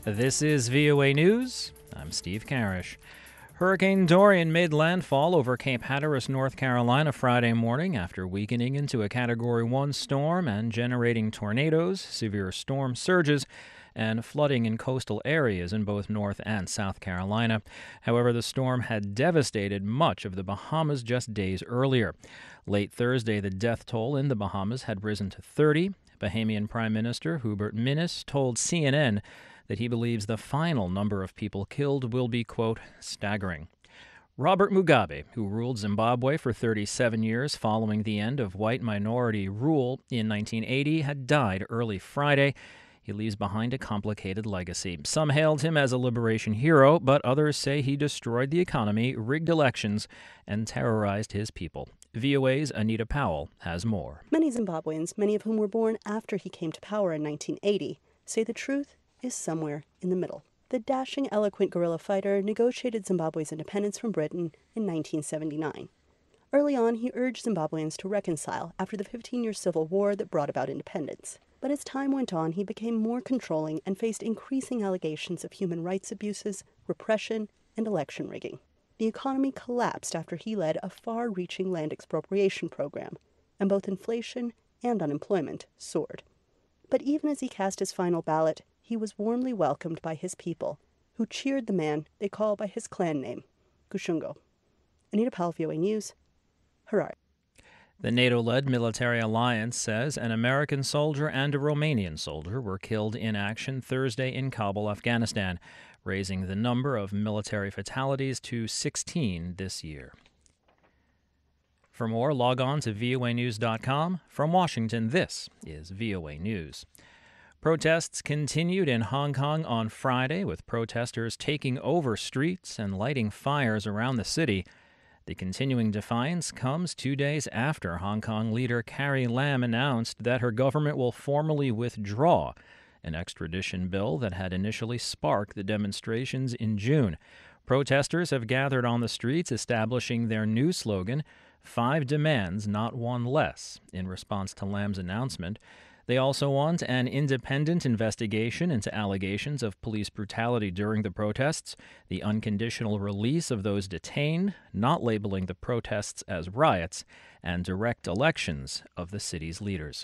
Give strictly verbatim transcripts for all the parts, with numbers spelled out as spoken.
This is V O A News. I'm Steve Karish. Hurricane Dorian made landfall over Cape Hatteras, North Carolina Friday morning after weakening into a Category one storm and generating tornadoes, severe storm surges, and flooding in coastal areas in both North and South Carolina. However, the storm had devastated much of the Bahamas just days earlier. Late Thursday, the death toll in the Bahamas had risen to thirty. Bahamian Prime Minister Hubert Minnis told C N N that he believes the final number of people killed will be, quote, staggering. Robert Mugabe, who ruled Zimbabwe for thirty-seven years following the end of white minority rule in nineteen eighty, had died early Friday. He leaves behind a complicated legacy. Some hailed him as a liberation hero, but others say he destroyed the economy, rigged elections, and terrorized his people. V O A's Anita Powell has more. Many Zimbabweans, many of whom were born after he came to power in nineteen eighty, say the truth is somewhere in the middle. The dashing, eloquent guerrilla fighter negotiated Zimbabwe's independence from Britain in nineteen seventy-nine. Early on, he urged Zimbabweans to reconcile after the fifteen-year civil war that brought about independence. But as time went on, he became more controlling and faced increasing allegations of human rights abuses, repression, and election rigging. The economy collapsed after he led a far-reaching land expropriation program, and both inflation and unemployment soared. But even as he cast his final ballot, he was warmly welcomed by his people, who cheered the man they call by his clan name, Kushungo. Anita Powell, V O A News, Harare. The NATO-led military alliance says an American soldier and a Romanian soldier were killed in action Thursday in Kabul, Afghanistan, raising the number of military fatalities to sixteen this year. For more, log on to V O A news dot com. From Washington, this is V O A News. Protests continued in Hong Kong on Friday, with protesters taking over streets and lighting fires around the city. The continuing defiance comes two days after Hong Kong leader Carrie Lam announced that her government will formally withdraw an extradition bill that had initially sparked the demonstrations in June. Protesters have gathered on the streets, establishing their new slogan, Five Demands, Not One Less, in response to Lam's announcement. They also want an independent investigation into allegations of police brutality during the protests, the unconditional release of those detained, not labeling the protests as riots, and direct elections of the city's leaders.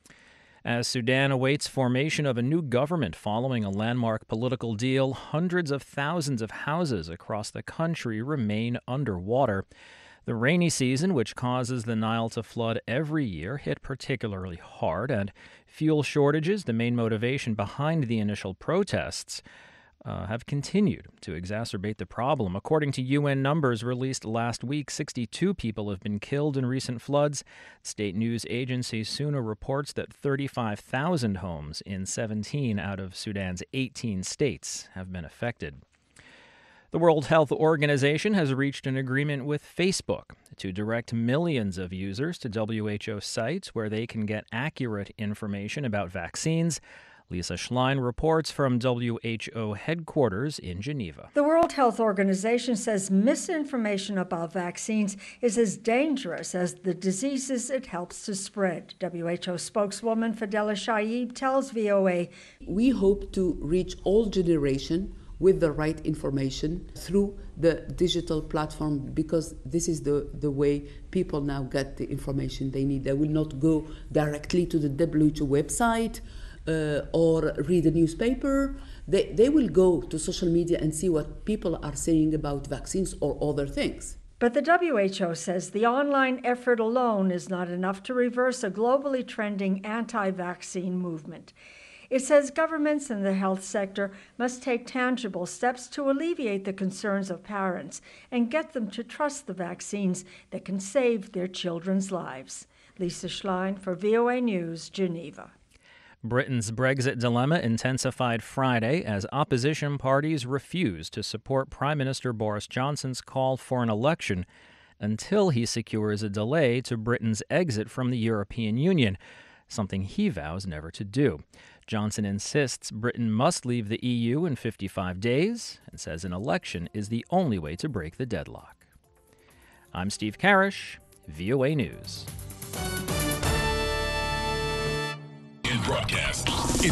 As Sudan awaits formation of a new government following a landmark political deal, hundreds of thousands of houses across the country remain underwater. The rainy season, which causes the Nile to flood every year, hit particularly hard, and fuel shortages, the main motivation behind the initial protests, uh, have continued to exacerbate the problem. According to U N numbers released last week, sixty-two people have been killed in recent floods. State news agency SUNA reports that thirty-five thousand homes in seventeen out of Sudan's eighteen states have been affected. The World Health Organization has reached an agreement with Facebook to direct millions of users to W H O sites where they can get accurate information about vaccines. Lisa Schlein reports from W H O headquarters in Geneva. The World Health Organization says misinformation about vaccines is as dangerous as the diseases it helps to spread. W H O spokeswoman Fadela Shaib tells V O A, "We hope to reach all generations with the right information through the digital platform, because this is the, the way people now get the information they need. They will not go directly to the W H O website uh, or read a newspaper. They, they will go to social media and see what people are saying about vaccines or other things." But the W H O says the online effort alone is not enough to reverse a globally trending anti-vaccine movement. It says governments and the health sector must take tangible steps to alleviate the concerns of parents and get them to trust the vaccines that can save their children's lives. Lisa Schlein for V O A News, Geneva. Britain's Brexit dilemma intensified Friday as opposition parties refused to support Prime Minister Boris Johnson's call for an election until he secures a delay to Britain's exit from the European Union, something he vows never to do. Johnson insists Britain must leave the E U in fifty-five days and says an election is the only way to break the deadlock. I'm Steve Karish, V O A News. In broadcast.